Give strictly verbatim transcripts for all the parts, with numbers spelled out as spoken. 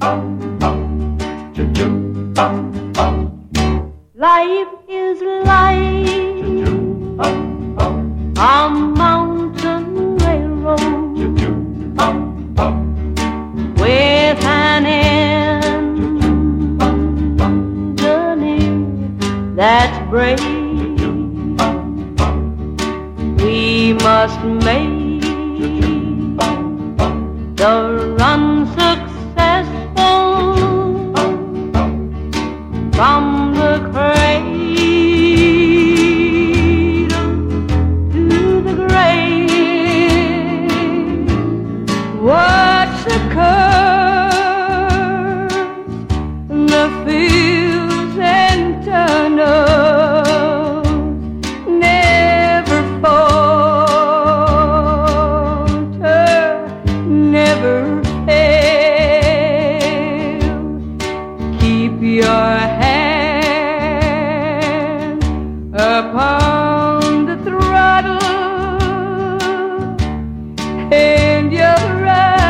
Life is like a mountain railroad with an end that's brave. We must make the run successful from the cradle to the grave. What's occurs in the fields and tunnels never falter, never fail. Keep your hand upon the throttle and your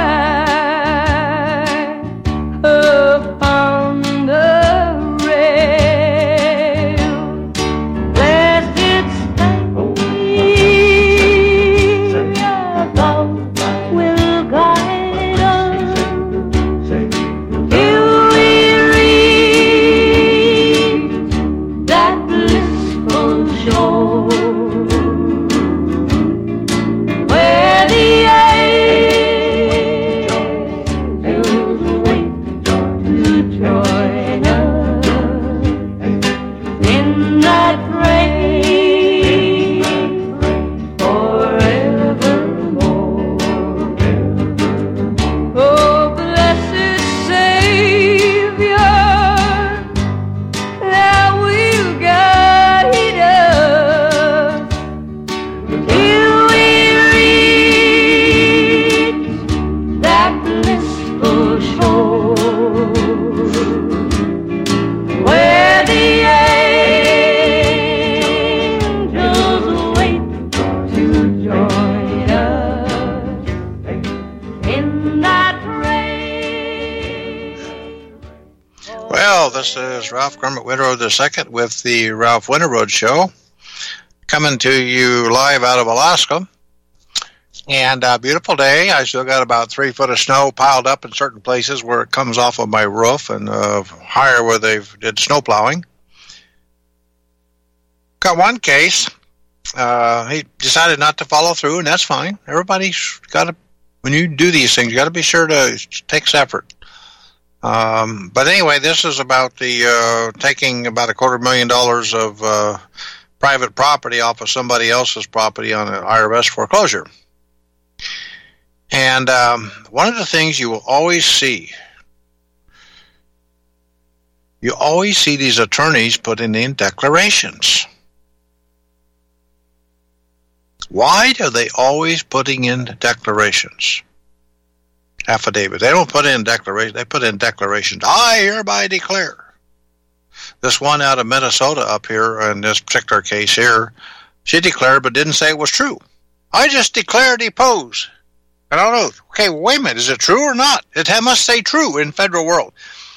eye upon the rail. Blessed Savior, thou will guide us till we reach that blissful shore where the angels wait to join us in that praise forevermore. Oh, blessed Savior, thou will guide us till we reach that blissful shore where the angels wait to join us in that praise. Well, this is Ralph Grummet Winterroad the Second with the Ralph Winterroad Show, coming to you live out of Alaska. And a beautiful day. I still got about three foot of snow piled up in certain places where it comes off of my roof, and uh, higher where they did snow plowing. Got one case. Uh, he decided not to follow through, and that's fine. Everybody's got to, when you do these things, you got to be sure to it takes effort. Um, but anyway, this is about the uh, taking about a quarter million dollars of uh, private property off of somebody else's property on an I R S foreclosure. And um, one of the things you will always see, you always see these attorneys putting in declarations. Why are they always putting in declarations? Affidavit. They don't put in declaration. They put in declarations. I hereby declare. This one out of Minnesota up here, in this particular case here, she declared but didn't say it was true. I just declare depose. I don't know. Okay, well, wait a minute. Is it true or not? It must say true in federal world.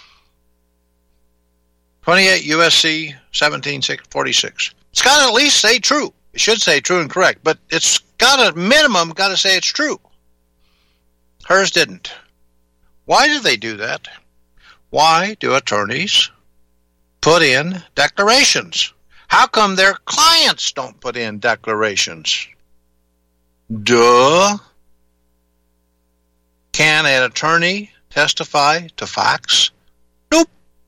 twenty-eight U S C seventeen forty-six. It's got to at least say true. It should say true and correct, but it's got a minimum, got to say it's true. Hers didn't. Why do they do that? Why do attorneys put in declarations? How come their clients don't put in declarations? Duh. Can an attorney testify to facts? Nope.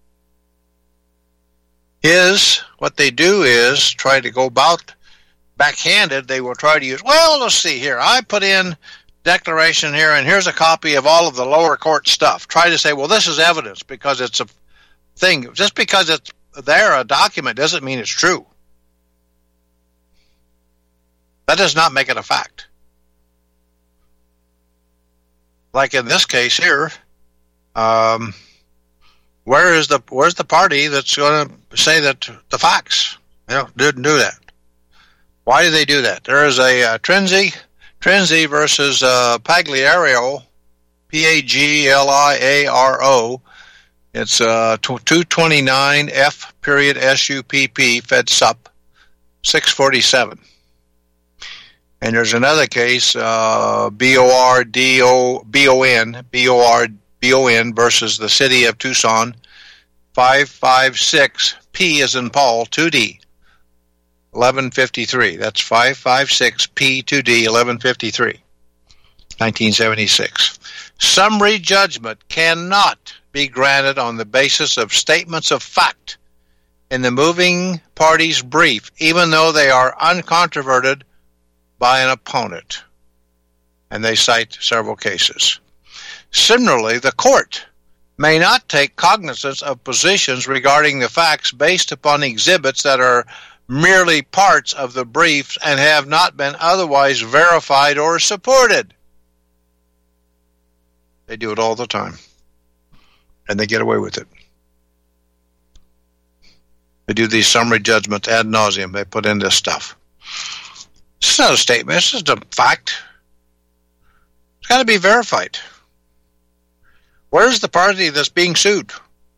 Is what they do is try to go about backhanded. They will try to use, well, let's see here. I put in declaration here, and here's a copy of all of the lower court stuff. Try to say, well, this is evidence because it's a thing. Just because it's there, a document, doesn't mean it's true. That does not make it a fact. Like in this case here, um, where is the where's the party that's going to say that the facts? They don't, didn't do that. Why do they do that? There is a uh, Trenzi, Trenzi versus uh, Pagliario, P A G L I A R O. It's uh, two twenty-nine F period S U P P, Fed Sup, six forty-seven. And there's another case, uh, B O R D O B O N, B O R B O N versus the City of Tucson, five five six P as in Paul, two D, eleven fifty-three. That's five five six P two D, eleven fifty-three, nineteen seventy-six. Summary judgment cannot be granted on the basis of statements of fact in the moving party's brief, even though they are uncontroverted by an opponent. And they cite several cases. Similarly, the court may not take cognizance of positions regarding the facts based upon exhibits that are merely parts of the briefs and have not been otherwise verified or supported. They do it all the time. And they get away with it. They do these summary judgments ad nauseum. They put in this stuff. This is not a statement. This is a fact. It's got to be verified. Where's the party that's being sued?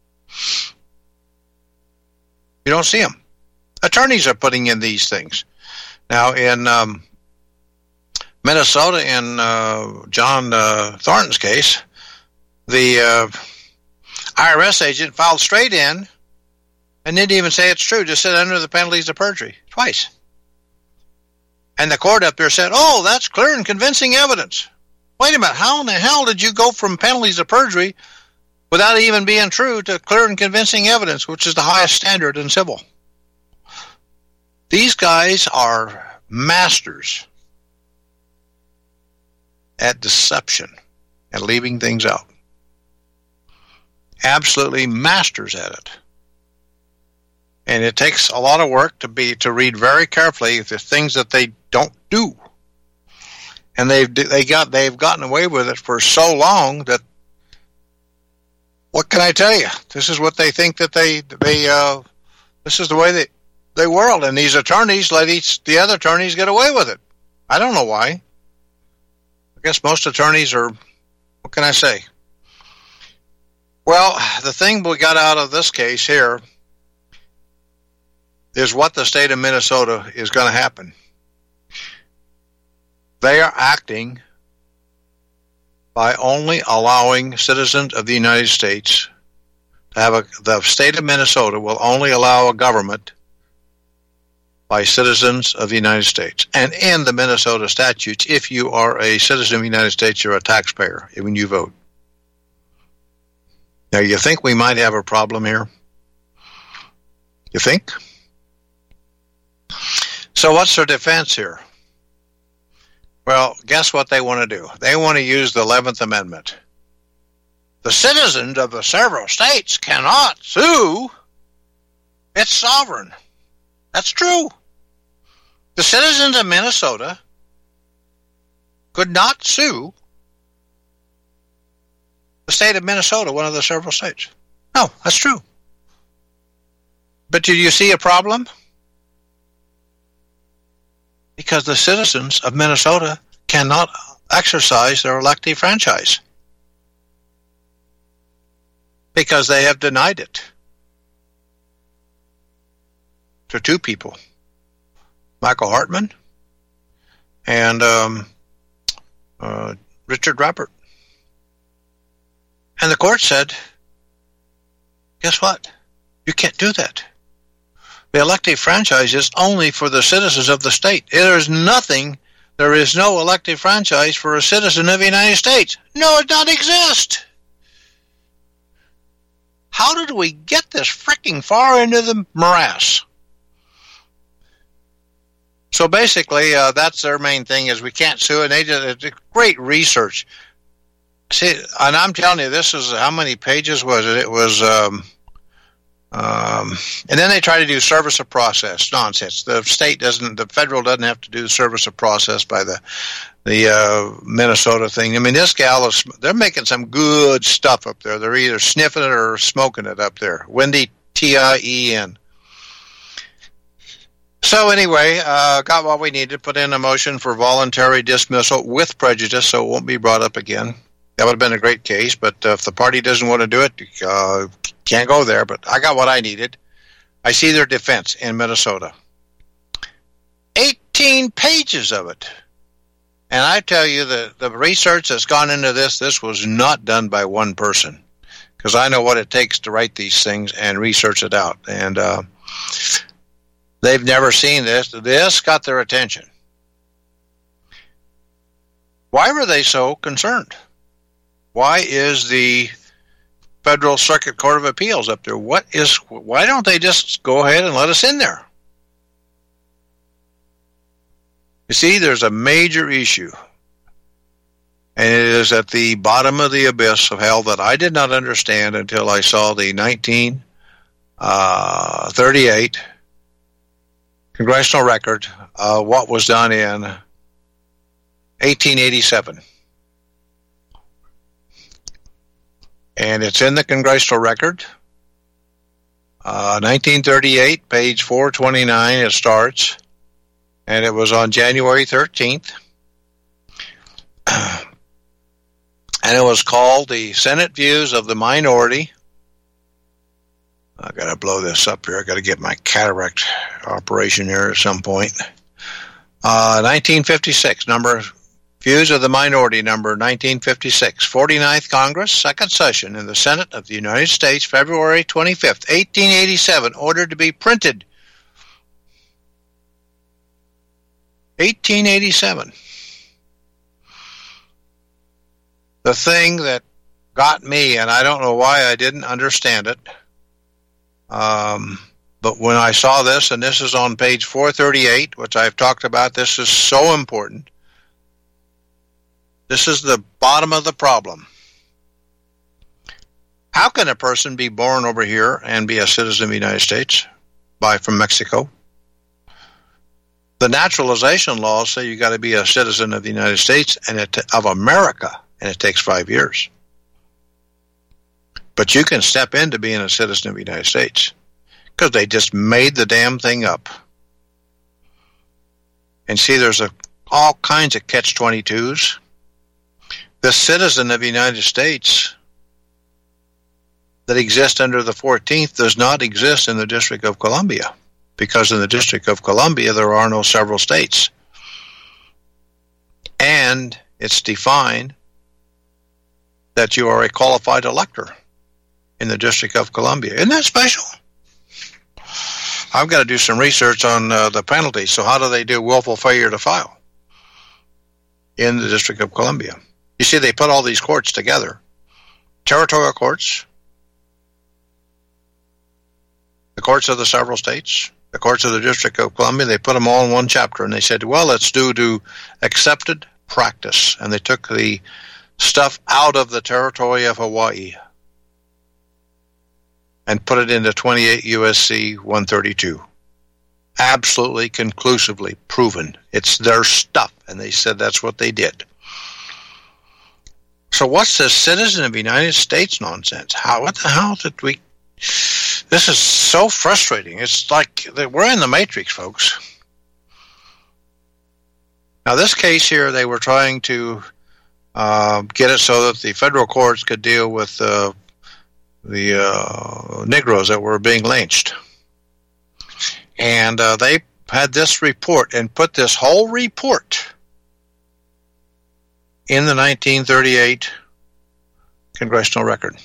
You don't see them. Attorneys are putting in these things. Now, in um, Minnesota, in uh, John uh, Thornton's case, the uh, I R S agent filed straight in and didn't even say it's true, just said under the penalties of perjury, twice. And the court up there said, oh, that's clear and convincing evidence. Wait a minute, how in the hell did you go from penalties of perjury without even being true to clear and convincing evidence, which is the highest standard in civil? These guys are masters at deception and leaving things out. Absolutely masters at it. And it takes a lot of work to be to read very carefully the things that they don't do. And they've they got they've gotten away with it for so long that, what can I tell you? This is what they think that they they uh, this is the way they they whirl. And these attorneys let each the other attorneys get away with it. I don't know why. I guess most attorneys are. What can I say? Well, the thing we got out of this case here is what the state of Minnesota is going to happen. They are acting by only allowing citizens of the United States to have a, the state of Minnesota will only allow a government by citizens of the United States. And in the Minnesota statutes, if you are a citizen of the United States, you're a taxpayer when you vote. Now, you think we might have a problem here? You think? So what's their defense here? Well, guess what they want to do? They want to use the eleventh Amendment. The citizens of the several states cannot sue. It's sovereign. That's true. The citizens of Minnesota could not sue the state of Minnesota, one of the several states. No, that's true. But do you see a problem? Because the citizens of Minnesota cannot exercise their elective franchise because they have denied it to two people, Michael Hartman and um, uh, Richard Rappert. And the court said, guess what? You can't do that. The elective franchise is only for the citizens of the state. There is nothing, there is no elective franchise for a citizen of the United States. No, it does not exist. How did we get this freaking far into the morass? So basically, uh, that's their main thing is we can't sue, and they did great research. See, and I'm telling you, this is, how many pages was it? It was... Um, Um, and then they try to do service of process nonsense. The state doesn't, the federal doesn't have to do service of process by the the uh, Minnesota thing. I mean, this gal is, they're making some good stuff up there. They're either sniffing it or smoking it up there. Wendy T I E N. So anyway, uh, got what we needed. Put in a motion for voluntary dismissal with prejudice, so it won't be brought up again. That would have been a great case, but uh, if the party doesn't want to do it, uh, can't go there. But I got what I needed. I see their defense in Minnesota. eighteen pages of it. And I tell you, the, the research that's gone into this, this was not done by one person. Because I know what it takes to write these things and research it out. And uh, they've never seen this. This got their attention. Why were they so concerned? Why is the Federal Circuit Court of Appeals up there? What is? Why don't they just go ahead and let us in there? You see, there's a major issue, and it is at the bottom of the abyss of hell that I did not understand until I saw the nineteen thirty-eight congressional record, uh, what was done in eighteen eighty-seven. And it's in the congressional record, uh, nineteen thirty-eight, page four twenty-nine, it starts, and it was on January thirteenth, and it was called the Senate Views of the Minority. I gotta blow this up here, I gotta get my cataract operation here at some point. Uh, nineteen fifty-six, number Views of the Minority, number nineteen fifty-six, forty-ninth Congress, second session in the Senate of the United States, February twenty-fifth, eighteen eighty-seven, ordered to be printed. eighteen eighty-seven. The thing that got me, and I don't know why I didn't understand it, um, but when I saw this, and this is on page four thirty-eight, which I've talked about, this is so important. This is the bottom of the problem. How can a person be born over here and be a citizen of the United States by from Mexico? The naturalization laws say you got to be a citizen of the United States and it, of America, and it takes five years. But you can step into being a citizen of the United States because they just made the damn thing up. And see, there's a, all kinds of catch twenty-twos. The citizen of the United States that exists under the fourteenth does not exist in the District of Columbia, because in the District of Columbia there are no several states. And it's defined that you are a qualified elector in the District of Columbia. Isn't that special? I've got to do some research on uh, the penalties. So how do they do willful failure to file in the District of Columbia? You see, they put all these courts together. Territorial courts, the courts of the several states, the courts of the District of Columbia, they put them all in one chapter, and they said, well, let's do to accepted practice. And they took the stuff out of the territory of Hawaii and put it into twenty-eight U S C one thirty-two. Absolutely conclusively proven. It's their stuff, and they said that's what they did. So what's this citizen of the United States nonsense? How, what the hell did we... This is so frustrating. It's like we're in the Matrix, folks. Now, this case here, they were trying to uh, get it so that the federal courts could deal with uh, the uh, Negroes that were being lynched. And uh, they had this report and put this whole report in the nineteen thirty-eight congressional record.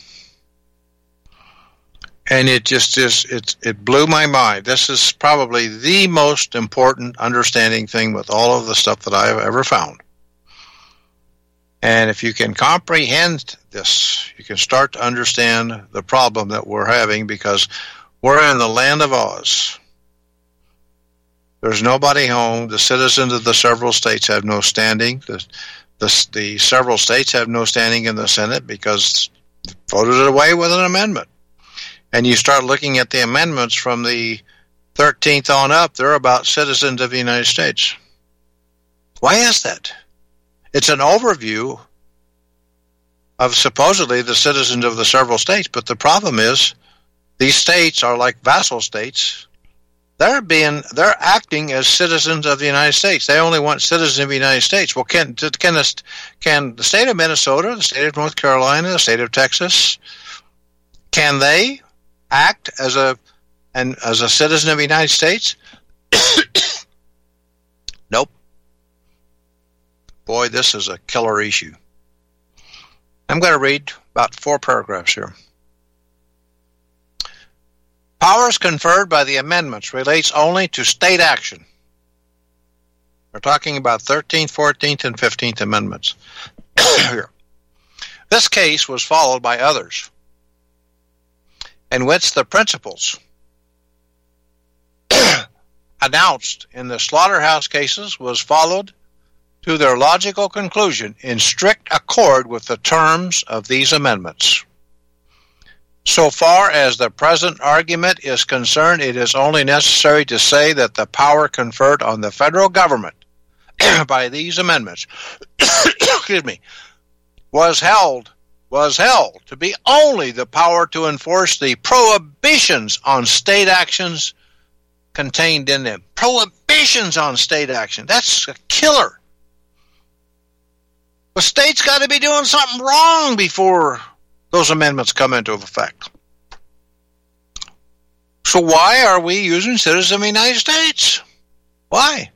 And it just is, it, it blew my mind. This is probably the most important understanding thing with all of the stuff that I've ever found. And if you can comprehend this, you can start to understand the problem that we're having, because we're in the land of Oz. There's nobody home. The citizens of the several states have no standing. The, the, the several states have no standing in the Senate because they voted it away with an amendment. And you start looking at the amendments from the thirteenth on up, they're about citizens of the United States. Why is that? It's an overview of supposedly the citizens of the several states, but the problem is these states are like vassal states they're being they're acting as citizens of the United States. They only want citizens of the United States. Well, can can the, can the state of Minnesota, the state of North Carolina, the state of Texas, can they act as a and as a citizen of the United States? Nope. Boy, this is a killer issue. I'm going to read about four paragraphs here. Powers conferred by the amendments relates only to state action. We're talking about thirteenth, fourteenth, and fifteenth Amendments. Here. This case was followed by others, in which the principles announced in the slaughterhouse cases was followed to their logical conclusion in strict accord with the terms of these amendments. So far as the present argument is concerned, it is only necessary to say that the power conferred on the federal government by these amendments excuse me, was held was held to be only the power to enforce the prohibitions on state actions contained in them. Prohibitions on state action. That's a killer. The state's got to be doing something wrong before those amendments come into effect. So why are we using citizens of the United States? Why?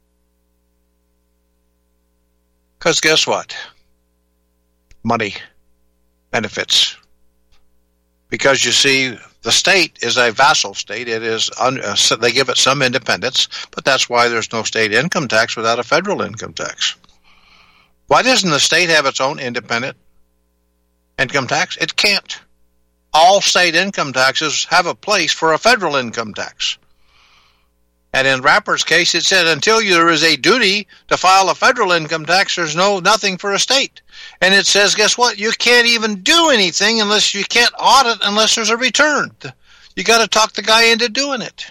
Because guess what? Money. Benefits. Because you see, the state is a vassal state. It is un, uh, so they give it some independence, but that's why there's no state income tax without a federal income tax. Why doesn't the state have its own independent income tax? It can't. All state income taxes have a place for a federal income tax. And in Rapper's case, it said until there is a duty to file a federal income tax, there's no nothing for a state. And it says, guess what? You can't even do anything unless you can't audit unless there's a return. You got to talk the guy into doing it.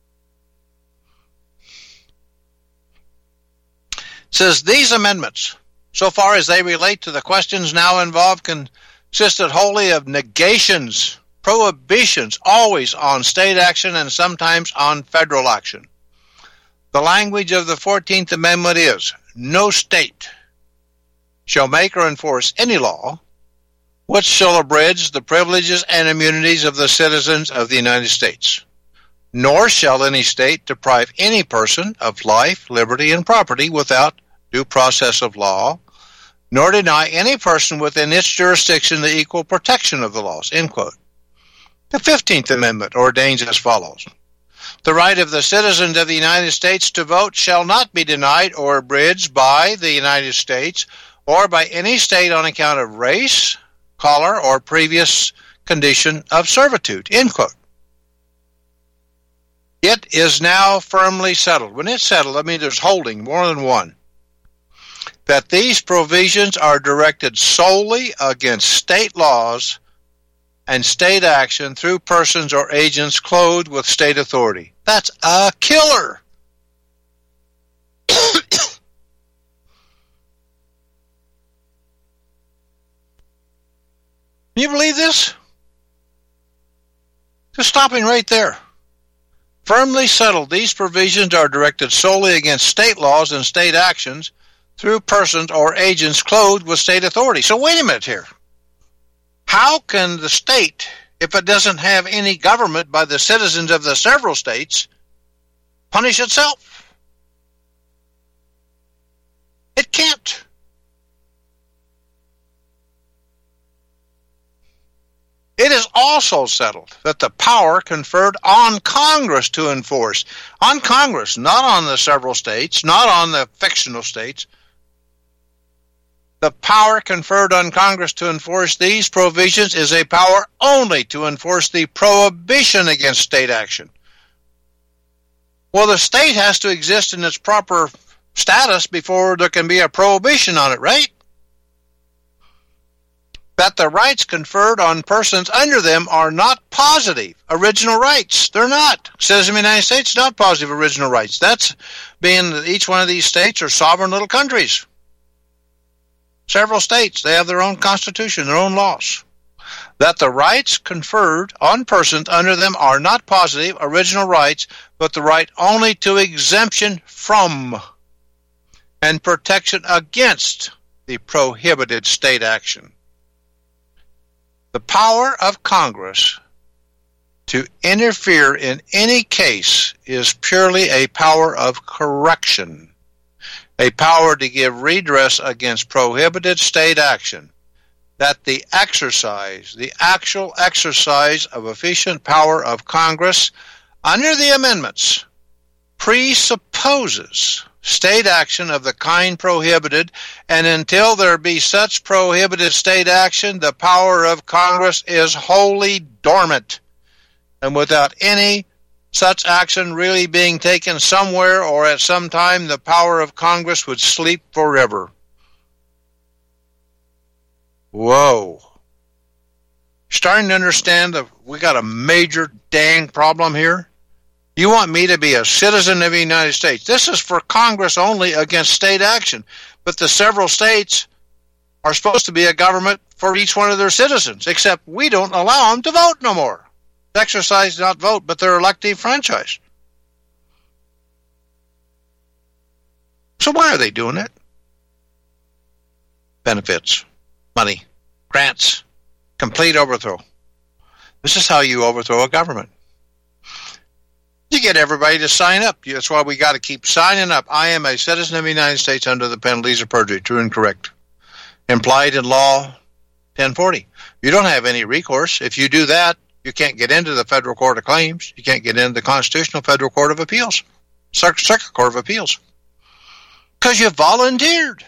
It says these amendments, so far as they relate to the questions now involved, consisted wholly of negations, prohibitions, always on state action and sometimes on federal action. The language of the fourteenth Amendment is, no state shall make or enforce any law which shall abridge the privileges and immunities of the citizens of the United States, nor shall any state deprive any person of life, liberty, and property without due process of law, nor deny any person within its jurisdiction the equal protection of the laws, end quote. The fifteenth Amendment ordains as follows. The right of the citizens of the United States to vote shall not be denied or abridged by the United States or by any state on account of race, color, or previous condition of servitude, end quote. It is now firmly settled. When it's settled, I mean there's holding more than one, that these provisions are directed solely against state laws and state action through persons or agents clothed with state authority. That's a killer. Can you believe this? Just stopping right there. Firmly settled, these provisions are directed solely against state laws and state actions through persons or agents clothed with state authority. So wait a minute here. How can the state, if it doesn't have any government by the citizens of the several states, punish itself? It can't. It is also settled that the power conferred on Congress to enforce, on Congress, not on the several states, not on the fictional states, the power conferred on Congress to enforce these provisions is a power only to enforce the prohibition against state action. Well, the state has to exist in its proper status before there can be a prohibition on it, right? That the rights conferred on persons under them are not positive original rights. They're not. Citizens of the United States, not positive original rights. That's being that each one of these states are sovereign little countries. Several states, they have their own constitution, their own laws. that the rights conferred on persons under them are not positive, original rights, but the right only to exemption from and protection against the prohibited state action. The power of Congress to interfere in any case is purely a power of correction, a power to give redress against prohibited state action. That the exercise, the actual exercise of efficient power of Congress under the amendments presupposes state action of the kind prohibited, and until there be such prohibited state action, the power of Congress is wholly dormant, and without any such action really being taken somewhere or at some time, the power of Congress would sleep forever. Whoa. Starting to understand that we got a major dang problem here? You want me to be a citizen of the United States. This is for Congress only against state action. But the several states are supposed to be a government for each one of their citizens, except we don't allow them to vote no more. Exercise, not vote, but their elective franchise. So why are they doing it? Benefits, money, grants, complete overthrow. This is how you overthrow a government. You get everybody to sign up. That's why we got to keep signing up. I am a citizen of the United States under the penalties of perjury. True and correct. Implied in law ten forty. You don't have any recourse. If you do that, you can't get into the Federal Court of Claims. You can't get into the Constitutional Federal Court of Appeals, Circuit Court of Appeals, because you volunteered.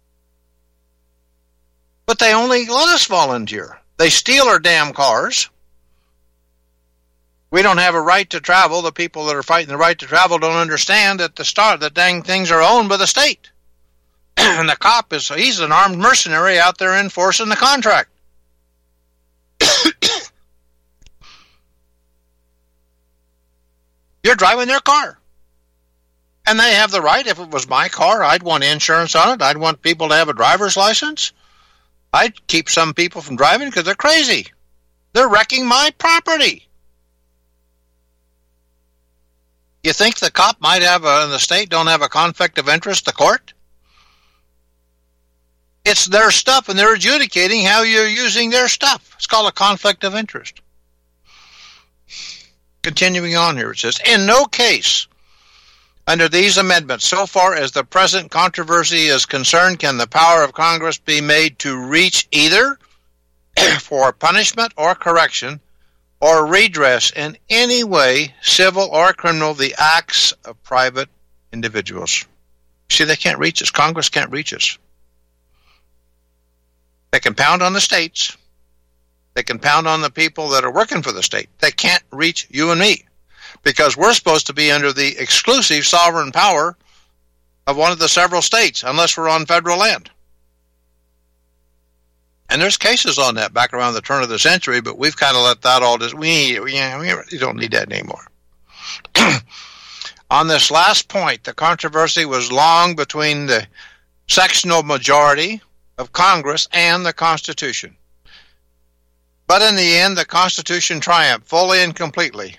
But they only let us volunteer. They steal our damn cars. We don't have a right to travel. The people that are fighting the right to travel don't understand that the start that dang things are owned by the state. And the cop is he's an armed mercenary out there enforcing the contract. You're driving their car. And they have the right. If it was my car, I'd want insurance on it. I'd want people to have a driver's license. I'd keep some people from driving because they're crazy. They're wrecking my property. You think the cop might have, a, and the state don't have a conflict of interest, the court? It's their stuff, and they're adjudicating how you're using their stuff. It's called a conflict of interest. Continuing on here, it says, in no case under these amendments, so far as the present controversy is concerned, can the power of Congress be made to reach either for punishment or correction or redress in any way, civil or criminal, the acts of private individuals. See, they can't reach us. Congress can't reach us. They can pound on the states. They can pound on the people that are working for the state. They can't reach you and me because we're supposed to be under the exclusive sovereign power of one of the several states unless we're on federal land. And there's cases on that back around the turn of the century, but we've kind of let that all just, we, yeah, we don't need that anymore. On this last point, the controversy was long between the sectional majority of Congress and the Constitution. But in the end, the Constitution triumphed fully and completely.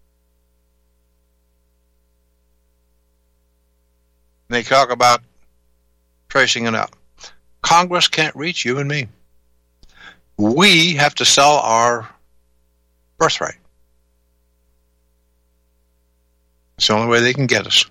They talk about tracing it out. Congress can't reach you and me. We have to sell our birthright. It's the only way they can get us.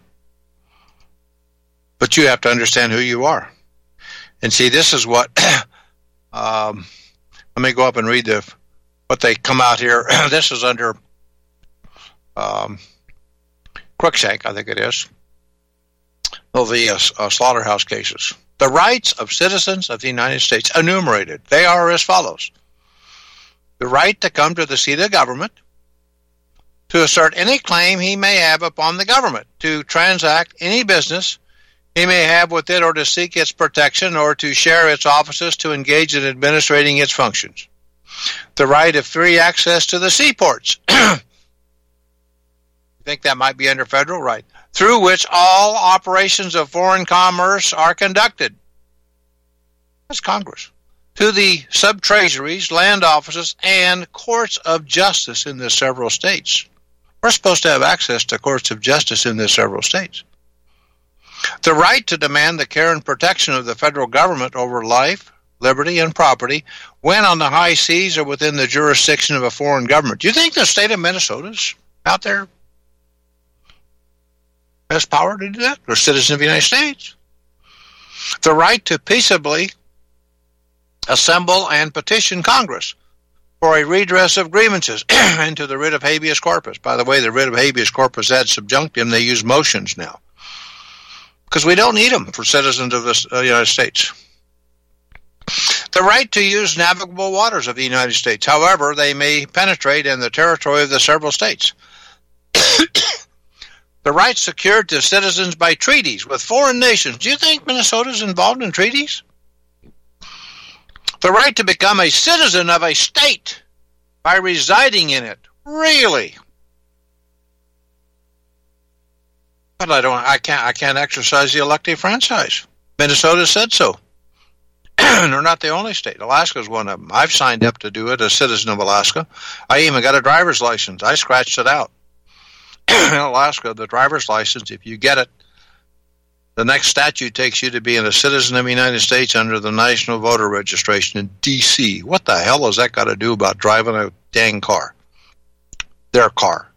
But you have to understand who you are. And see, this is what, um, let me go up and read the what they come out here. This is under um, Cruikshank, I think it is. Oh, the uh, uh, slaughterhouse cases. The rights of citizens of the United States enumerated. They are as follows. The right to come to the seat of government, to assert any claim he may have upon the government, to transact any business he may have with it or to seek its protection or to share its offices to engage in administrating its functions. The right of free access to the seaports. You think that might be under federal right? Through which all operations of foreign commerce are conducted. That's Congress. to the sub-treasuries, land offices, and courts of justice in the several states. We're supposed to have access to courts of justice in the several states. The right to demand the care and protection of the federal government over life, liberty, and property when on the high seas or within the jurisdiction of a foreign government. Do you think the state of Minnesota's out there has power to do that? They're citizens of the United States. The right to peaceably assemble and petition Congress for a redress of grievances and to the writ of habeas corpus. By the way, the writ of habeas corpus ad subjunctum, they use motions now, because we don't need them for citizens of the uh, United States. The right to use navigable waters of the United States, however they may penetrate in the territory of the several states. The right secured to citizens by treaties with foreign nations. Do you think Minnesota's involved in treaties? The right to become a citizen of a state by residing in it. Really? But I don't. I can't. I can't exercise the elective franchise. Minnesota said so. They're not the only state. Alaska's one of them. I've signed up to do it as a citizen of Alaska. I even got a driver's license. I scratched it out. In Alaska, the driver's license, if you get it, the next statute takes you to being a citizen of the United States under the National Voter Registration in D C What the hell has that got to do about driving a dang car? Their car.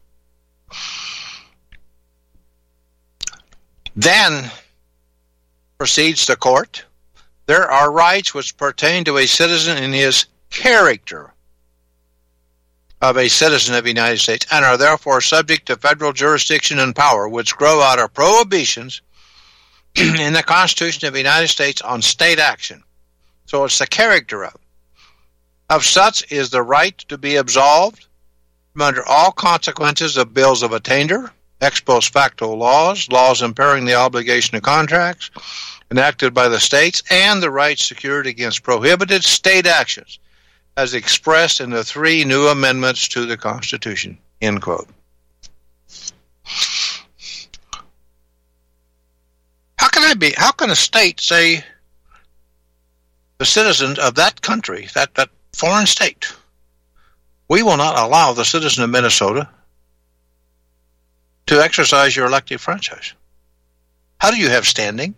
Then proceeds the court. There are rights which pertain to a citizen in his character of a citizen of the United States and are therefore subject to federal jurisdiction and power, which grow out of prohibitions in the Constitution of the United States on state action. So it's the character of. Of such is the right to be absolved from under all consequences of bills of attainder, ex post facto laws, laws impairing the obligation of contracts enacted by the states, and the rights secured against prohibited state actions as expressed in the three new amendments to the Constitution. End quote. How can I be? How can a state say the citizens of that country, that, that foreign state, we will not allow the citizen of Minnesota to exercise your elective franchise? How do you have standing?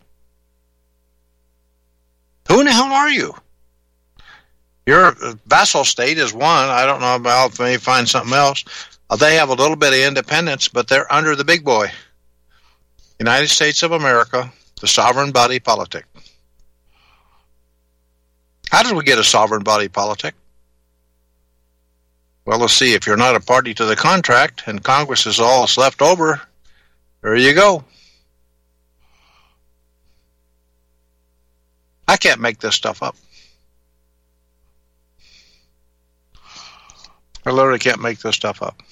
Who in the hell are you? Your vassal state is one. I don't know about, maybe find something else. Uh, they have a little bit of independence, but they're under the big boy. United States of America, the sovereign body politic. How did we get a sovereign body politic? Well, let's see. If you're not a party to the contract and Congress is all that's left over, there you go. I can't make this stuff up. I literally can't make this stuff up.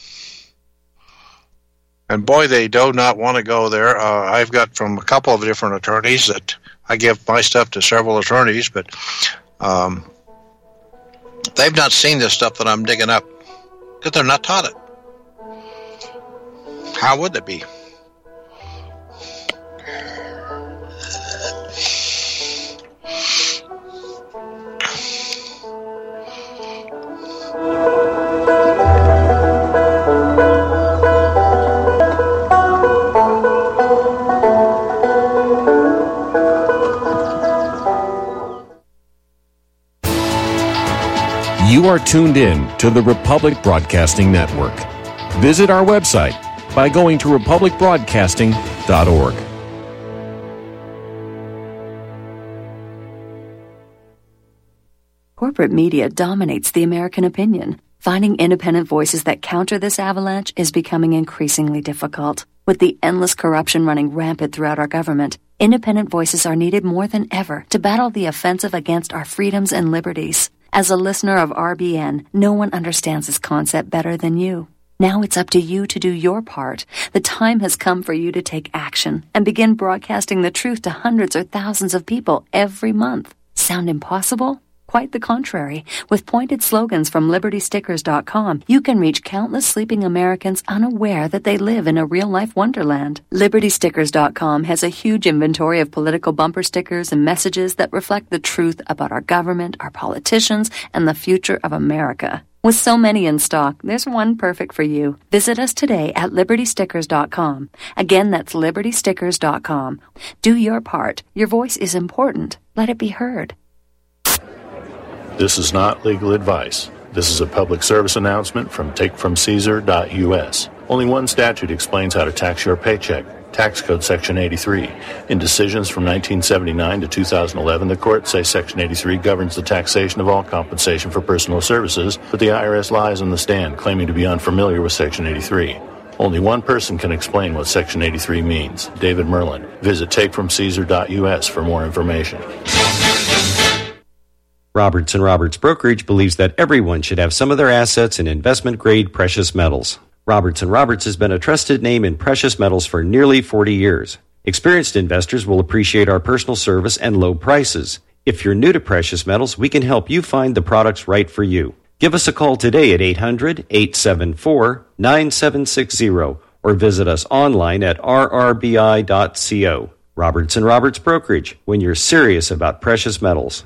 And boy, they do not want to go there. Uh, I've got from a couple of different attorneys that I give my stuff to several attorneys, but um, they've not seen this stuff that I'm digging up because they're not taught it. How would it be? You are tuned in to the Republic Broadcasting Network. Visit our website by going to republic broadcasting dot org. Corporate media dominates the American opinion. Finding independent voices that counter this avalanche is becoming increasingly difficult. With the endless corruption running rampant throughout our government, independent voices are needed more than ever to battle the offensive against our freedoms and liberties. As a listener of R B N, no one understands this concept better than you. Now it's up to you to do your part. The time has come for you to take action and begin broadcasting the truth to hundreds or thousands of people every month. Sound impossible? Quite the contrary. With pointed slogans from Liberty Stickers dot com, you can reach countless sleeping Americans unaware that they live in a real-life wonderland. Liberty Stickers dot com has a huge inventory of political bumper stickers and messages that reflect the truth about our government, our politicians, and the future of America. With so many in stock, there's one perfect for you. Visit us today at Liberty Stickers dot com. Again, that's Liberty Stickers dot com. Do your part. Your voice is important. Let it be heard. This is not legal advice. This is a public service announcement from take from caesar dot U S. Only one statute explains how to tax your paycheck. Tax Code Section eighty-three. In decisions from nineteen seventy-nine to two thousand eleven, the courts say Section eighty-three governs the taxation of all compensation for personal services, but the I R S lies on the stand, claiming to be unfamiliar with Section eighty-three. Only one person can explain what Section eighty-three means, David Merlin. Visit take from caesar dot U S for more information. Roberts and Roberts Brokerage believes that everyone should have some of their assets in investment-grade precious metals. Roberts and Roberts has been a trusted name in precious metals for nearly forty years. Experienced investors will appreciate our personal service and low prices. If you're new to precious metals, we can help you find the products right for you. Give us a call today at eight hundred, eight seven four, nine seven six zero or visit us online at r r b i dot co. Roberts and Roberts Brokerage, when you're serious about precious metals.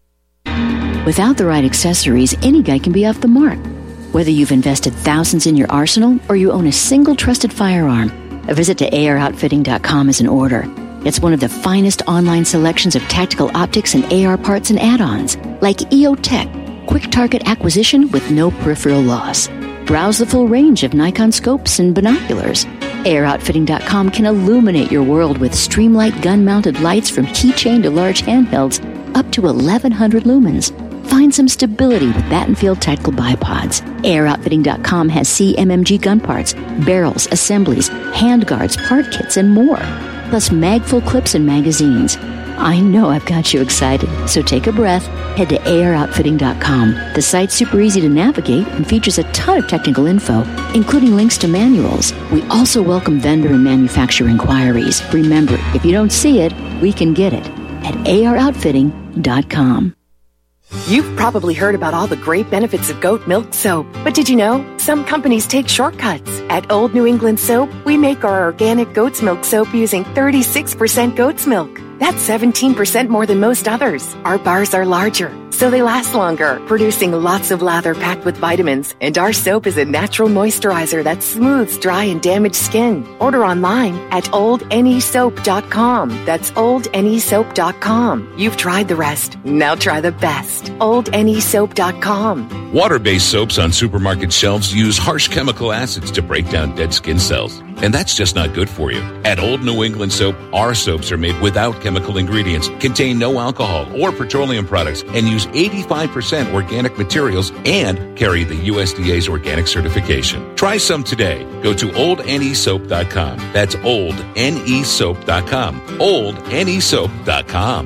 Without the right accessories, any guy can be off the mark. Whether you've invested thousands in your arsenal or you own a single trusted firearm, a visit to A R outfitting dot com is in order. It's one of the finest online selections of tactical optics and A R parts and add-ons, like E O Tech, quick target acquisition with no peripheral loss. Browse the full range of Nikon scopes and binoculars. A R outfitting dot com can illuminate your world with Streamlight gun-mounted lights from keychain to large handhelds, up to eleven hundred lumens. Find some stability with Battenfield Tactical Bipods. A R outfitting dot com has C M M G gun parts, barrels, assemblies, handguards, part kits, and more. Plus magful clips and magazines. I know I've got you excited, so take a breath. Head to A R outfitting dot com. The site's super easy to navigate and features a ton of technical info, including links to manuals. We also welcome vendor and manufacturer inquiries. Remember, if you don't see it, we can get it at A R outfitting dot com. You've probably heard about all the great benefits of goat milk soap, but did you know some companies take shortcuts? At Old New England Soap, we make our organic goat's milk soap using thirty-six percent goat's milk. That's seventeen percent more than most others. Our bars are larger, so they last longer, producing lots of lather packed with vitamins. And our soap is a natural moisturizer that smooths dry and damaged skin. Order online at old n e soap dot com. That's old n e soap dot com. You've tried the rest. Now try the best. old n e soap dot com. Water-based soaps on supermarket shelves use harsh chemical acids to break down dead skin cells. And that's just not good for you. At Old New England Soap, our soaps are made without chemical ingredients, contain no alcohol or petroleum products, and use eighty-five percent organic materials and carry the U S D A's organic certification. Try some today. Go to old n e soap dot com. That's old n e soap dot com. old n e soap dot com.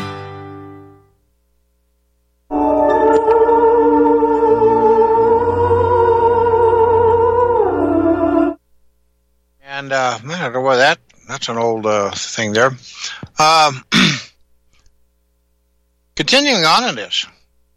And uh, I don't know where that, that's an old uh, thing there. Um, continuing on in this.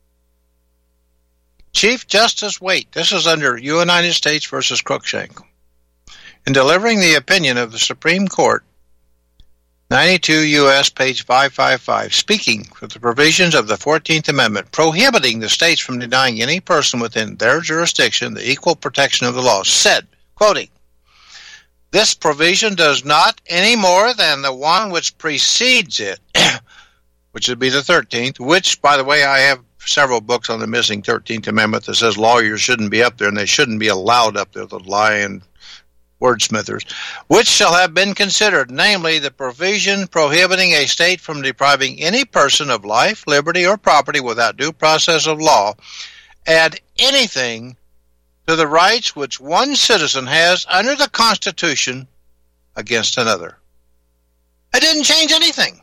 Chief Justice Waite, this is under United States versus Cruikshank. In delivering the opinion of the Supreme Court, ninety-two U S page five fifty-five, speaking for the provisions of the fourteenth Amendment, prohibiting the states from denying any person within their jurisdiction the equal protection of the law, said, quoting, "This provision does not any more than the one which precedes it," which would be the thirteenth, which, by the way, I have several books on the missing thirteenth Amendment that says lawyers shouldn't be up there and they shouldn't be allowed up there, the lying wordsmithers, which shall have been considered, namely the provision prohibiting a state from depriving any person of life, liberty, or property without due process of law, add anything to the rights which one citizen has under the Constitution against another. It didn't change anything.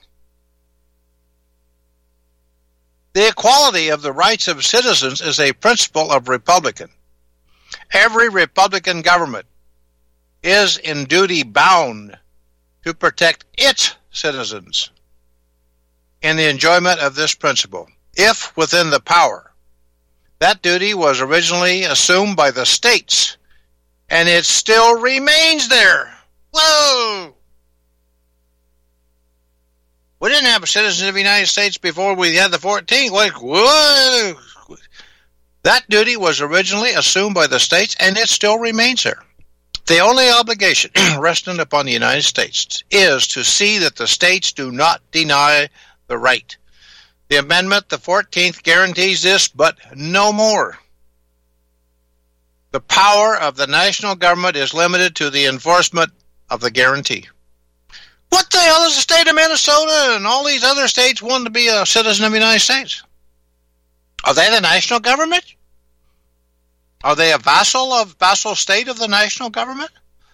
The equality of the rights of citizens is a principle of Republican. Every Republican government is in duty bound to protect its citizens in the enjoyment of this principle. if within the power. That duty was originally assumed by the states, and it still remains there. Whoa! We didn't have citizens of the United States before we had the fourteenth. Like, whoa! That duty was originally assumed by the states, and it still remains there. The only obligation resting upon the United States is to see that the states do not deny the right. The amendment, the fourteenth, guarantees this, but no more. The power of the national government is limited to the enforcement of the guarantee. What the hell is the state of Minnesota and all these other states wanting to be a citizen of the United States? Are they the national government? Are they a vassal of vassal state of the national government?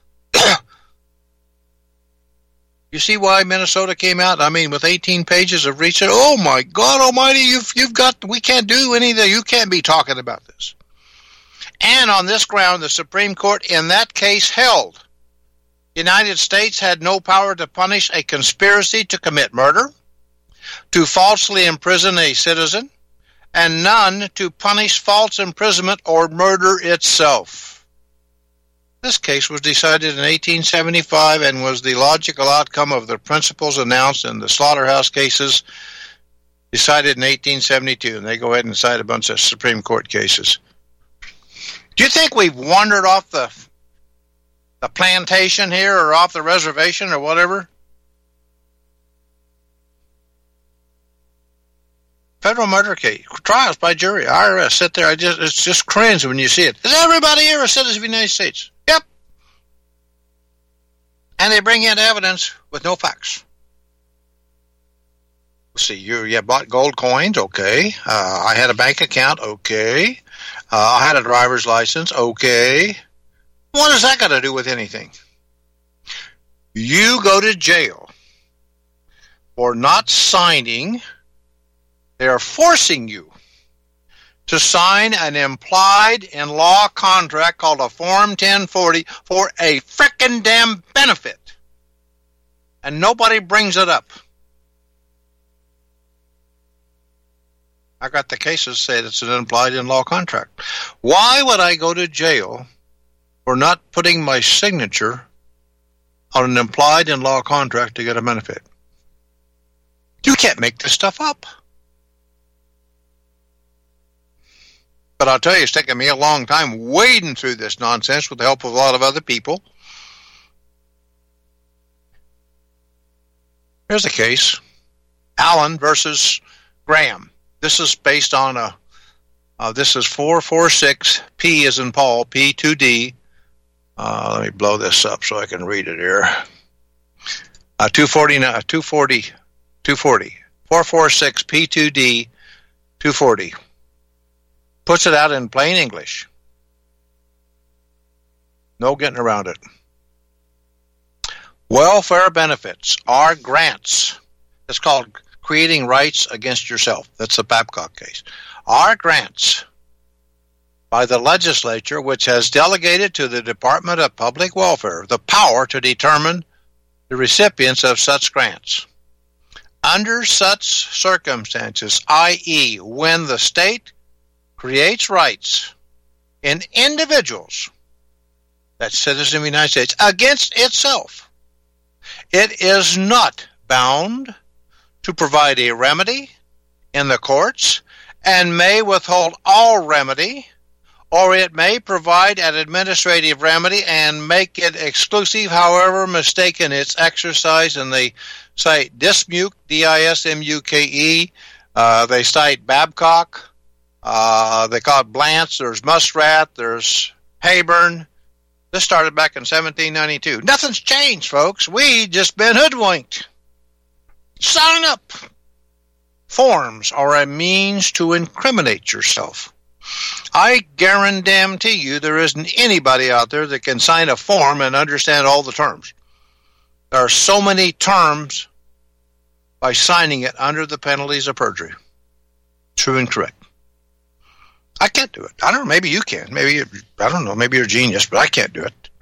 You see why Minnesota came out? I mean, with eighteen pages of research. Oh my God Almighty! You've you've got. We can't do anything. You can't be talking about this. And on this ground, the Supreme Court in that case held the United States had no power to punish a conspiracy to commit murder, to falsely imprison a citizen, and none to punish false imprisonment or murder itself. This case was decided in eighteen seventy-five and was the logical outcome of the principles announced in the slaughterhouse cases decided in eighteen seventy-two. And they go ahead and cite a bunch of Supreme Court cases. Do you think we've wandered off the the plantation here or off the reservation or whatever? Federal murder case, trials by jury, I R S, sit there, I just, it's just cringe when you see it. Is everybody here a citizen of the United States? Yep. And they bring in evidence with no facts. Let's see, you, you bought gold coins, okay. Uh, I had a bank account, okay. Uh, I had a driver's license, okay. What has that got to do with anything? You go to jail for not signing. They are forcing you to sign an implied in law contract called a Form ten forty for a frickin' damn benefit. And nobody brings it up. I got the cases say it's an implied in law contract. Why would I go to jail for not putting my signature on an implied in law contract to get a benefit? You can't make this stuff up. But I'll tell you, it's taken me a long time wading through this nonsense with the help of a lot of other people. Here's a case. Allen versus Graham. This is based on a, uh, this is four forty-six, P as in Paul, P two D. Uh, let me blow this up so I can read it here. Uh, two forty, two forty, two forty, four forty-six, P two D, two forty. Puts it out in plain English. No getting around it. Welfare benefits are grants. It's called creating rights against yourself. That's the Babcock case. Are grants by the legislature, which has delegated to the Department of Public Welfare the power to determine the recipients of such grants. Under such circumstances, that is, when the state creates rights in individuals, that's citizens of the United States, against itself, it is not bound to provide a remedy in the courts and may withhold all remedy, or it may provide an administrative remedy and make it exclusive, however mistaken its exercise. And they cite Dismuke, D I S M U K E. Uh, they cite Babcock. Uh, they call it Blantz. There's Muskrat. There's Hayburn. This started back in seventeen ninety-two. Nothing's changed, folks. We just been hoodwinked. Sign up. Forms are a means to incriminate yourself. I guarantee you there isn't anybody out there that can sign a form and understand all the terms. There are so many terms by signing it under the penalties of perjury. True and correct. I can't do it. I don't know. Maybe you can. Maybe you, I don't know. Maybe you're a genius, but I can't do it.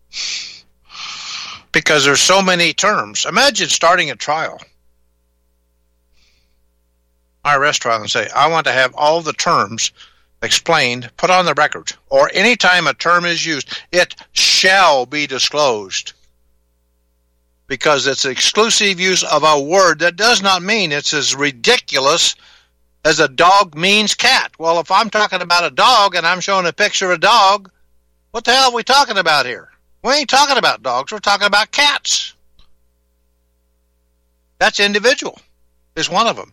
Because there's so many terms. Imagine starting a trial. I R S trial and say, I want to have all the terms explained, put on the record, or any time a term is used, it shall be disclosed. Because it's exclusive use of a word that does not mean it's as ridiculous as a dog means cat. Well, if I'm talking about a dog and I'm showing a picture of a dog, what the hell are we talking about here? We ain't talking about dogs, we're talking about cats. That's individual, is one of them.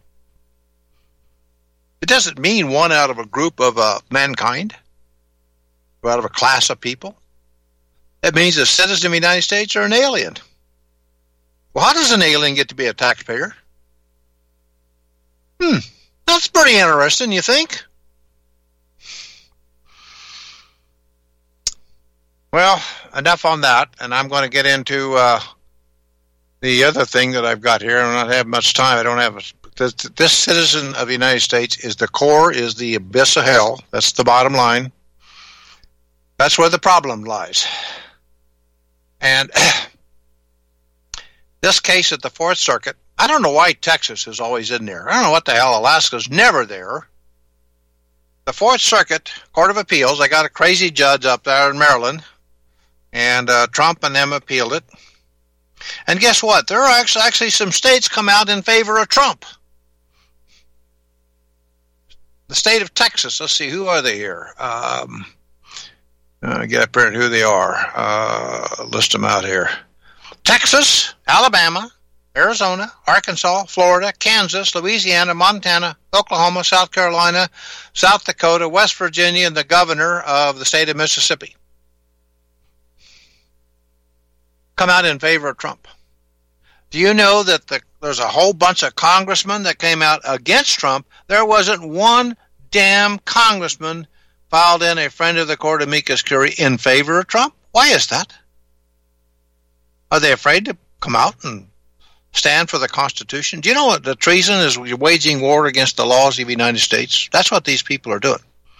It doesn't mean one out of a group of uh, mankind, or out of a class of people. It means a citizen of the United States or an alien. Well, how does an alien get to be a taxpayer? Hmm, that's pretty interesting, you think? Well, enough on that, and I'm going to get into uh, the other thing that I've got here. I don't have much time. I don't have a, this, this citizen of the United States is the core, is the abyss of hell. That's the bottom line. That's where the problem lies. And this case at the Fourth Circuit, I don't know why Texas is always in there. I don't know what the hell. Alaska's never there. The Fourth Circuit Court of Appeals, they got a crazy judge up there in Maryland, and uh, Trump and them appealed it. And guess what? There are actually, actually some states come out in favor of Trump. The state of Texas, let's see, who are they here? Um, uh, get up here and who they are. Uh, list them out here. Texas, Alabama, Arizona, Arkansas, Florida, Kansas, Louisiana, Montana, Oklahoma, South Carolina, South Dakota, West Virginia, and the governor of the state of Mississippi come out in favor of Trump. Do you know that the, there's a whole bunch of congressmen that came out against Trump? There wasn't one damn congressman filed in a friend of the court amicus curiae in favor of Trump. Why is that? Are they afraid to come out and stand for the Constitution? Do you know what the treason is? You're waging war against the laws of the United States. That's what these people are doing.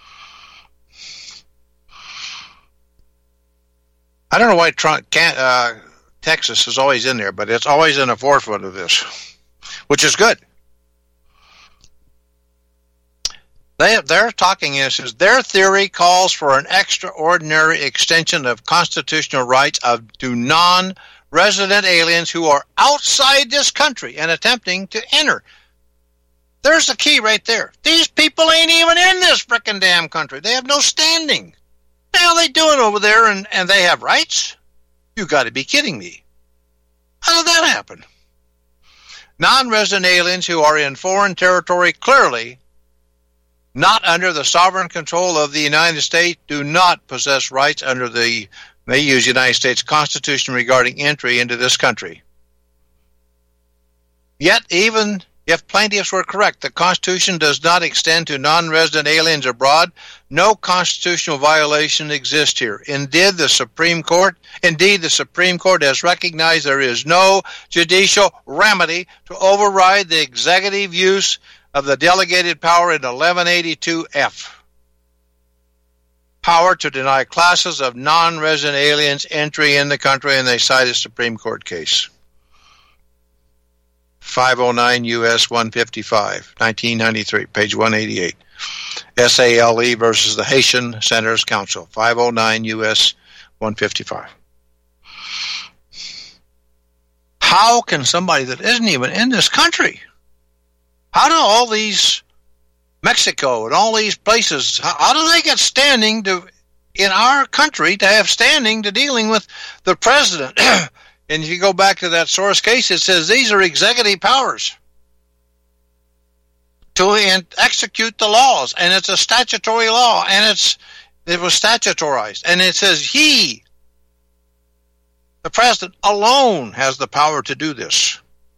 I don't know why Trump can't, uh, Texas is always in there, but it's always in the forefront of this, which is good. They, they're talking is, is their theory calls for an extraordinary extension of constitutional rights of to non-resident aliens who are outside this country and attempting to enter. There's the key right there. These people ain't even in this frickin' damn country. They have no standing. What the hell are they doing over there and, and they have rights? You got to be kidding me. How did that happen? Non-resident aliens who are in foreign territory clearly not under the sovereign control of the United States do not possess rights under the, they use United States Constitution regarding entry into this country. Yet, even if plaintiffs were correct, the Constitution does not extend to non-resident aliens abroad. No constitutional violation exists here. Indeed, the Supreme Court, indeed, the Supreme Court has recognized there is no judicial remedy to override the executive use of the delegated power in eleven eighty-two F. Power to deny classes of non-resident aliens entry in the country, and they cite a Supreme Court case. five oh nine U S one fifty-five, nineteen ninety-three, page one eighty-eight. S A L E versus the Haitian Senators Council, five oh nine U S one fifty-five. How can somebody that isn't even in this country, how do all these Mexico and all these places, how, how do they get standing to in our country to have standing to dealing with the president? And if you go back to that source case, it says these are executive powers to in, execute the laws, and it's a statutory law, and it's it was statutorized, and it says he, the president alone, has the power to do this.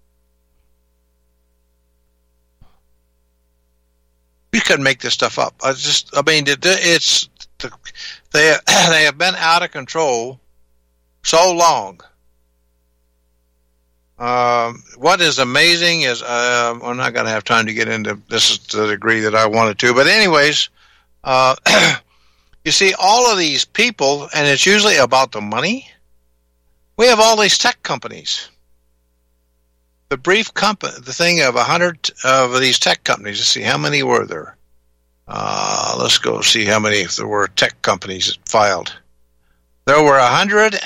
You couldn't make this stuff up. I just, I mean, it, it's they they have been out of control so long. Um, what is amazing is, uh, I'm not going to have time to get into this to the degree that I wanted to, but anyways, uh, you see all of these people, and it's usually about the money. We have all these tech companies. the brief company, the thing of a hundred of these tech companies. Let's see, how many were there? Uh, let's go see how many if there were tech companies that filed. There were one hundred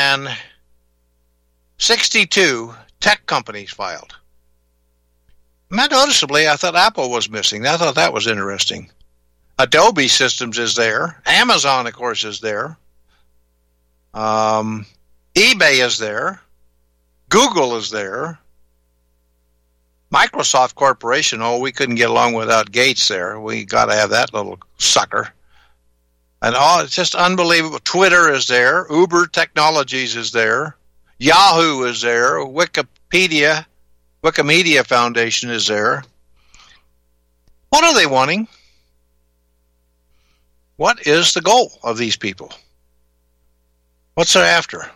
sixty-two tech companies filed. Not noticeably, I thought Apple was missing. I thought that was interesting. Adobe Systems is there. Amazon, of course, is there. Um, eBay is there. Google is there. Microsoft Corporation, oh, we couldn't get along without Gates there. We got to have that little sucker. And all, it's just unbelievable. Twitter is there. Uber Technologies is there. Yahoo is there. Wikipedia, Wikimedia Foundation is there. What are they wanting? What is the goal of these people? What's they're after?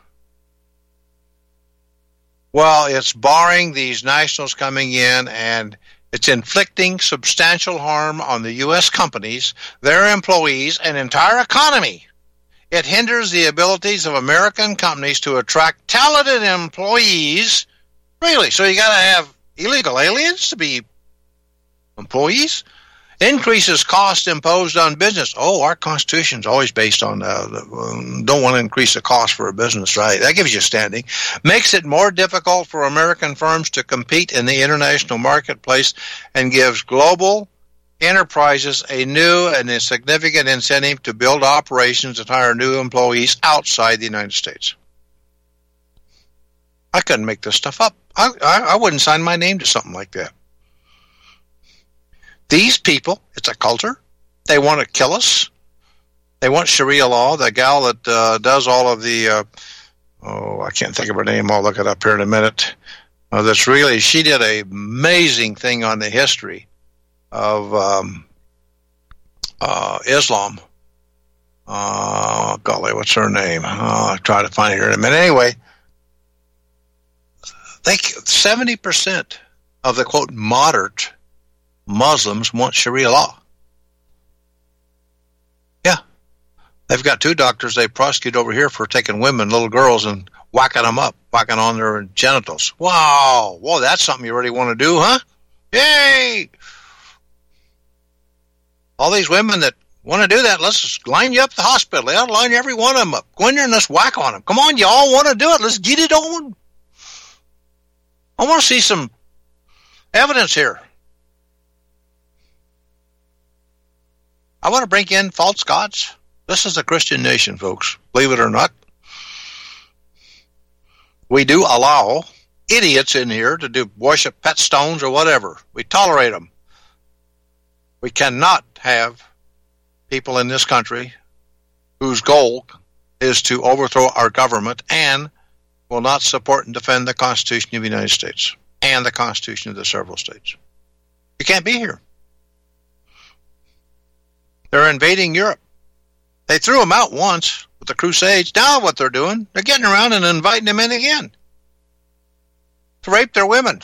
Well, it's barring these nationals coming in, and it's inflicting substantial harm on the U S companies, their employees, and entire economy. It hinders the abilities of American companies to attract talented employees. Really? So you got to have illegal aliens to be employees? Increases cost imposed on business. Oh, our Constitution's always based on uh, don't want to increase the cost for a business, right? That gives you standing. Makes it more difficult for American firms to compete in the international marketplace and gives global enterprises a new and a significant incentive to build operations and hire new employees outside the United States. I couldn't make this stuff up. I, I, I wouldn't sign my name to something like that. These people, it's a culture. They want to kill us. They want Sharia law. The gal that uh, does all of the, uh, oh, I can't think of her name. I'll look it up here in a minute. Uh, that's really, she did an amazing thing on the history of um, uh, Islam. Uh, golly, what's her name? Oh, I'll try to find it here in a minute. Anyway, they seventy percent of the, quote, moderate Muslims want Sharia law. Yeah. They've got two doctors they prosecute over here for taking women, little girls, and whacking them up, whacking on their genitals. Wow. Whoa, that's something you really want to do, huh? Yay! All these women that want to do that, let's just line you up at the hospital. They ought to line every one of them up. Go in there and let's whack on them. Come on, you all want to do it. Let's get it on. I want to see some evidence here. I want to bring in false gods. This is a Christian nation, folks. Believe it or not. We do allow idiots in here to do worship pet stones or whatever. We tolerate them. We cannot have people in this country whose goal is to overthrow our government and will not support and defend the Constitution of the United States and the Constitution of the several states. You can't be here. They're invading Europe. They threw them out once with the Crusades. Now what they're doing, they're getting around and inviting them in again to rape their women.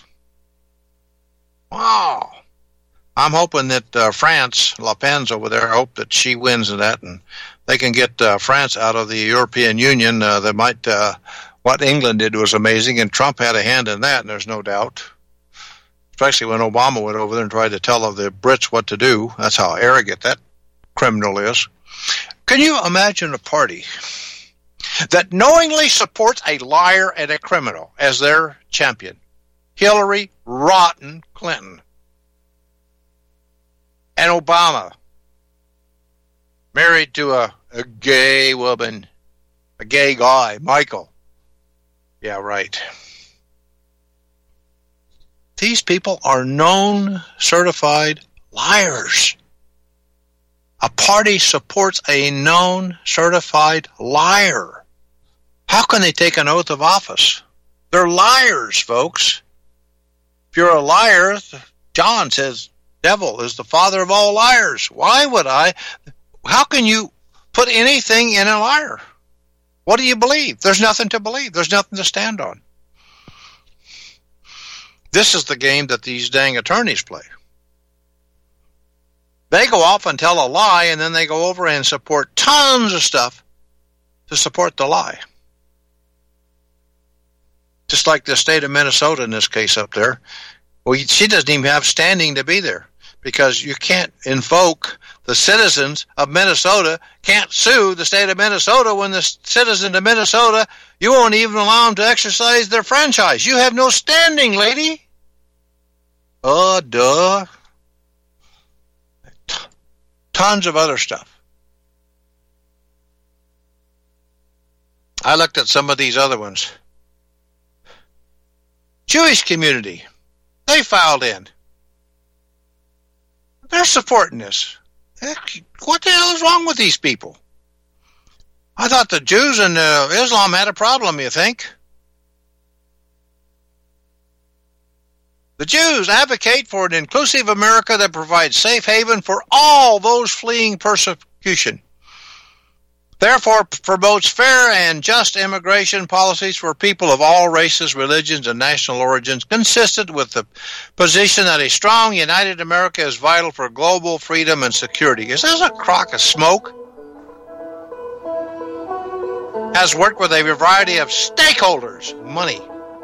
Wow. I'm hoping that uh, France, Le Pen's over there, I hope that she wins in that and they can get uh, France out of the European Union. Uh, they might, uh, what England did was amazing, and Trump had a hand in that, and there's no doubt. Especially when Obama went over there and tried to tell the Brits what to do. That's how arrogant that criminal is. Can you imagine a party that knowingly supports a liar and a criminal as their champion? Hillary Rotten Clinton. And Obama, married to a, a gay woman, a gay guy, Michael. Yeah, right. These people are known, certified liars. A party supports a known, certified liar. How can they take an oath of office? They're liars, folks. If you're a liar, John says, devil is the father of all liars. Why would I? How can you put anything in a liar? What do you believe? There's nothing to believe. There's nothing to stand on. This is the game that these dang attorneys play. They go off and tell a lie, and then they go over and support tons of stuff to support the lie. just like the state of Minnesota in this case up there. Well, she doesn't even have standing to be there because you can't invoke the citizens of Minnesota, can't sue the state of Minnesota when the citizens of Minnesota, you won't even allow them to exercise their franchise. You have no standing, lady. Oh, duh. T- tons of other stuff. I looked at some of these other ones. Jewish community, they filed in. They're supporting this. What the hell is wrong with these people? I thought the Jews and uh, Islam had a problem, you think? The Jews advocate for an inclusive America that provides safe haven for all those fleeing persecution. Therefore, promotes fair and just immigration policies for people of all races, religions, and national origins, consistent with the position that a strong, united America is vital for global freedom and security. Is this a crock of smoke? Has worked with a variety of stakeholders. Money.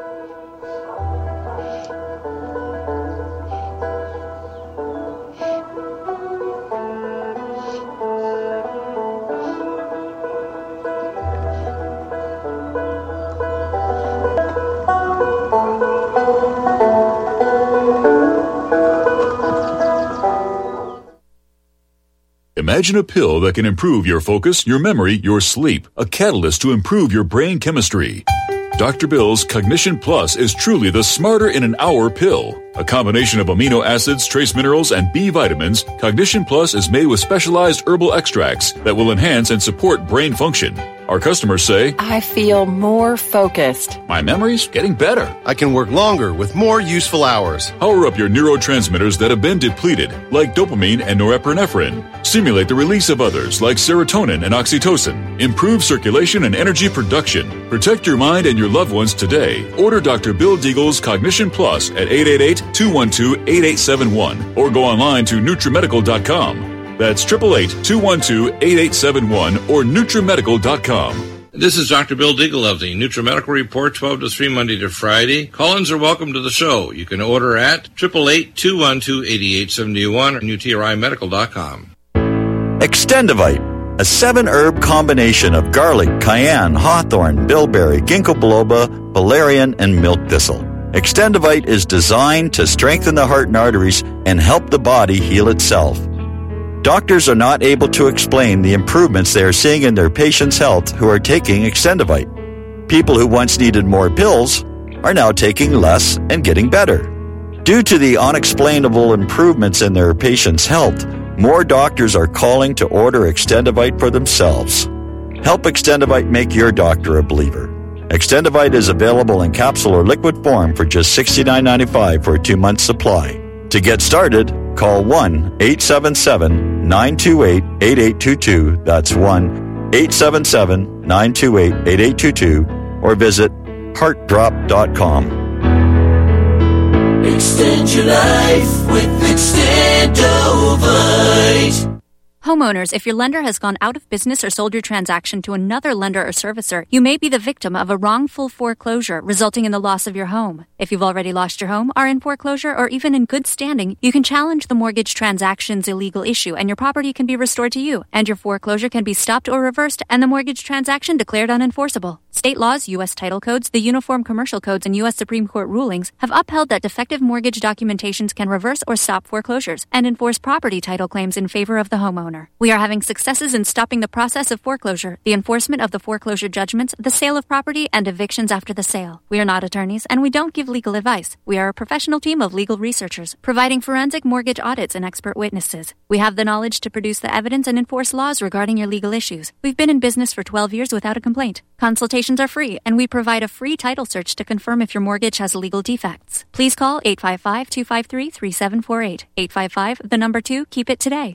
Imagine a pill that can improve your focus, your memory, your sleep, a catalyst to improve your brain chemistry. Doctor Bill's Cognition Plus is truly the smarter in an hour pill. A combination of amino acids, trace minerals, and B vitamins, Cognition Plus is made with specialized herbal extracts that will enhance and support brain function. Our customers say, I feel more focused. My memory's getting better. I can work longer with more useful hours. Power up your neurotransmitters that have been depleted, like dopamine and norepinephrine. Stimulate the release of others, like serotonin and oxytocin. Improve circulation and energy production. Protect your mind and your loved ones today. Order Doctor Bill Deagle's Cognition Plus at eight eight eight, two one two, eight eight seven one or go online to Nutrimedical dot com. That's eight eight eight, two one two, eight eight seven one or Nutrimedical dot com. This is Doctor Bill Deagle of the NutriMedical Report, twelve to three, Monday to Friday. Call-ins are welcome to the show. You can order at eight eight eight, two one two, eight eight seven one or Nutri Medical dot com. Extendivite, a seven-herb combination of garlic, cayenne, hawthorn, bilberry, ginkgo biloba, valerian, and milk thistle. Extendivite is designed to strengthen the heart and arteries and help the body heal itself. Doctors are not able to explain the improvements they are seeing in their patients' health who are taking Extendivite. People who once needed more pills are now taking less and getting better. Due to the unexplainable improvements in their patients' health, more doctors are calling to order Extendivite for themselves. Help Extendivite make your doctor a believer. Extendivite is available in capsule or liquid form for just sixty-nine ninety-five for a two-month supply. To get started, call one eight seven seven, nine two eight, eight eight two two. That's one eight seven seven, nine two eight, eight eight two two or visit heart drop dot com. Extend your life with Extendovite. Homeowners, if your lender has gone out of business or sold your transaction to another lender or servicer, you may be the victim of a wrongful foreclosure resulting in the loss of your home. If you've already lost your home, are in foreclosure, or even in good standing, you can challenge the mortgage transaction's illegal issue and your property can be restored to you, and your foreclosure can be stopped or reversed and the mortgage transaction declared unenforceable. State laws, U S title codes, the Uniform Commercial Codes, and U S Supreme Court rulings have upheld that defective mortgage documentations can reverse or stop foreclosures and enforce property title claims in favor of the homeowner. We are having successes in stopping the process of foreclosure, the enforcement of the foreclosure judgments, the sale of property, and evictions after the sale. We are not attorneys, and we don't give legal advice. We are a professional team of legal researchers, providing forensic mortgage audits and expert witnesses. We have the knowledge to produce the evidence and enforce laws regarding your legal issues. We've been in business for twelve years without a complaint. Consultations are free, and we provide a free title search to confirm if your mortgage has legal defects. Please call eight five five, two five three, three seven four eight. eight five five, the number two, keep it today.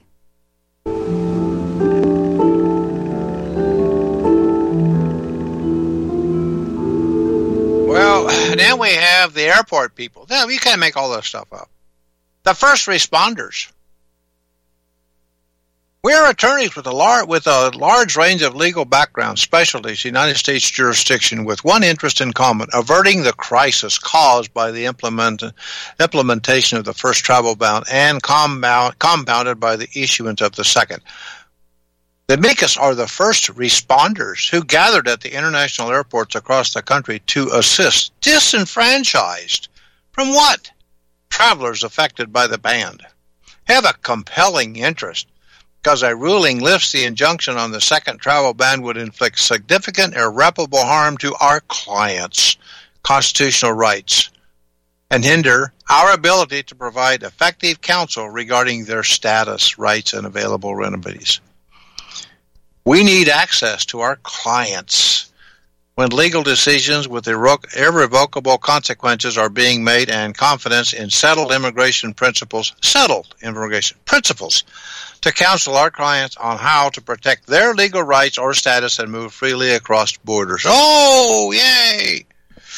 Well, then we have the airport people. No, you can't make all this stuff up. The first responders. We are attorneys with a, lar- with a large range of legal backgrounds, specialties, United States jurisdiction, with one interest in common, averting the crisis caused by the implement- implementation of the first travel ban and compound- compounded by the issuance of the second. The amicus are the first responders who gathered at the international airports across the country to assist disenfranchised from what? Travelers affected by the ban. Have a compelling interest, because a ruling lifts the injunction on the second travel ban would inflict significant irreparable harm to our clients' constitutional rights and hinder our ability to provide effective counsel regarding their status, rights, and available remedies. We need access to our clients when legal decisions with irrevocable consequences are being made, and confidence in settled immigration principles, settled immigration principles, to counsel our clients on how to protect their legal rights or status and move freely across borders. Oh, yay!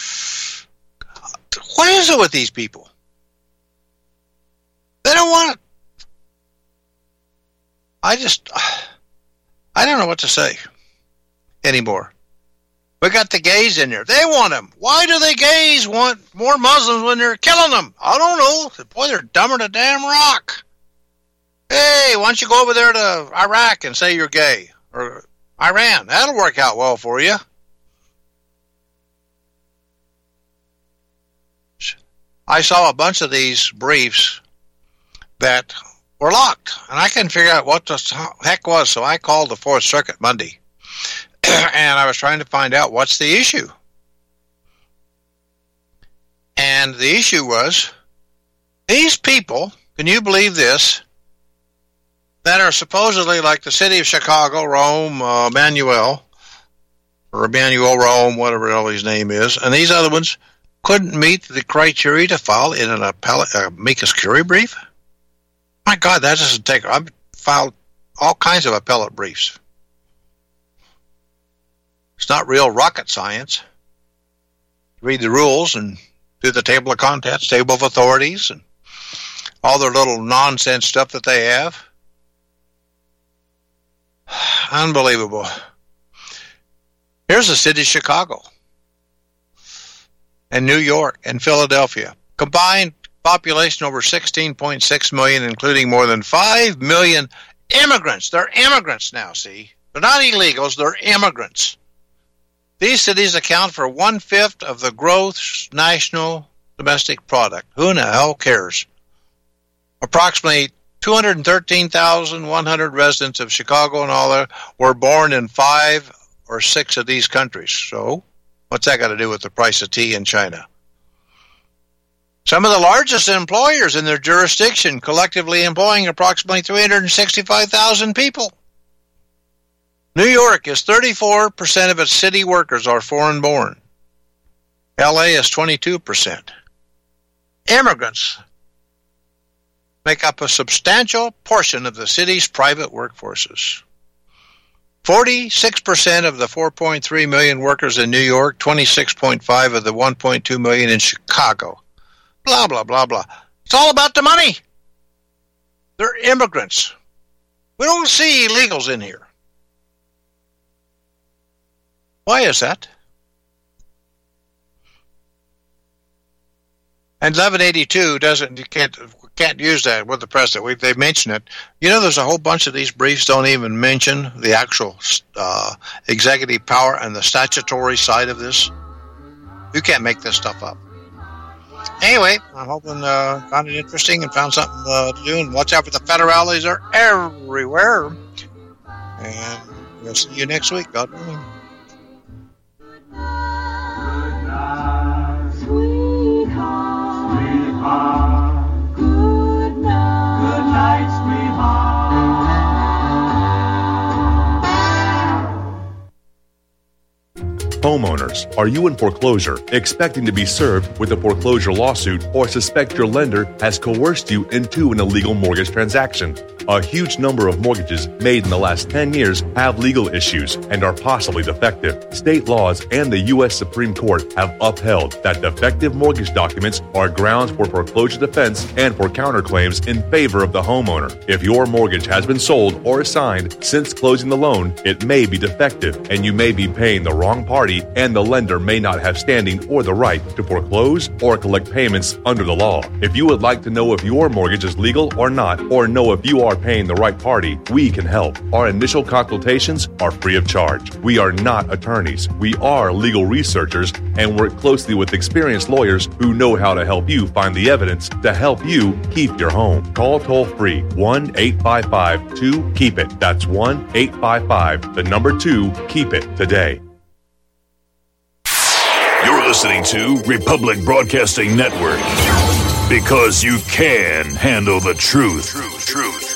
What is it with these people? They don't want it. I just, I don't know what to say anymore. We got the gays in there. They want them. Why do the gays want more Muslims when they're killing them? I don't know. Boy, they're dumber than a damn rock. Hey, why don't you go over there to Iraq and say you're gay? Or Iran. That'll work out well for you. I saw a bunch of these briefs that were locked, and I couldn't figure out what the heck was, so I called the Fourth Circuit Monday. And I was trying to find out what's the issue. And the issue was, these people, can you believe this, that are supposedly like the city of Chicago, Rome, uh, Emmanuel, or Emmanuel Rome, whatever the hell his name is, and these other ones couldn't meet the criteria to file in an appellate, uh, amicus curiae brief? My God, that doesn't take, I've filed all kinds of appellate briefs. It's not real rocket science. Read the rules and do the table of contents, table of authorities, and all their little nonsense stuff that they have. Unbelievable. Here's the city of Chicago and New York and Philadelphia. Combined population over sixteen point six million, including more than five million immigrants. They're immigrants now, see? They're not illegals, they're immigrants. These cities account for one-fifth of the gross national domestic product. Who in the hell cares? Approximately two hundred thirteen thousand one hundred residents of Chicago and all that were born in five or six of these countries. So, what's that got to do with the price of tea in China? Some of the largest employers in their jurisdiction, collectively employing approximately three hundred sixty-five thousand people. New York is thirty-four percent of its city workers are foreign-born. L A is twenty-two percent. Immigrants make up a substantial portion of the city's private workforces. forty-six percent of the four point three million workers in New York, twenty-six point five of the one point two million in Chicago. Blah, blah, blah, blah. It's all about the money. They're immigrants. We don't see illegals in here. Why is that? And eleven eighty-two doesn't, you can't, can't use that with the president. We, they mention it. You know, there's a whole bunch of these briefs don't even mention the actual uh, executive power and the statutory side of this. You can't make this stuff up. Anyway, I'm hoping uh, found it interesting and found something uh, to do. And watch out for the federales. They're everywhere. And we'll see you next week, God willing. Homeowners, are you in foreclosure, expecting to be served with a foreclosure lawsuit, or suspect your lender has coerced you into an illegal mortgage transaction? A huge number of mortgages made in the last ten years have legal issues and are possibly defective. State laws and the U S Supreme Court have upheld that defective mortgage documents are grounds for foreclosure defense and for counterclaims in favor of the homeowner. If your mortgage has been sold or assigned since closing the loan, it may be defective and you may be paying the wrong party, and the lender may not have standing or the right to foreclose or collect payments under the law. If you would like to know if your mortgage is legal or not, or know if you are paying the right party, we can help. Our initial consultations are free of charge. We are not attorneys. We are legal researchers and work closely with experienced lawyers who know how to help you find the evidence to help you keep your home. Call toll free one eight five five two keep it. That's one eight five five, the number two, keep it today. You're listening to Republic Broadcasting Network, because you can handle the truth. Truth, truth.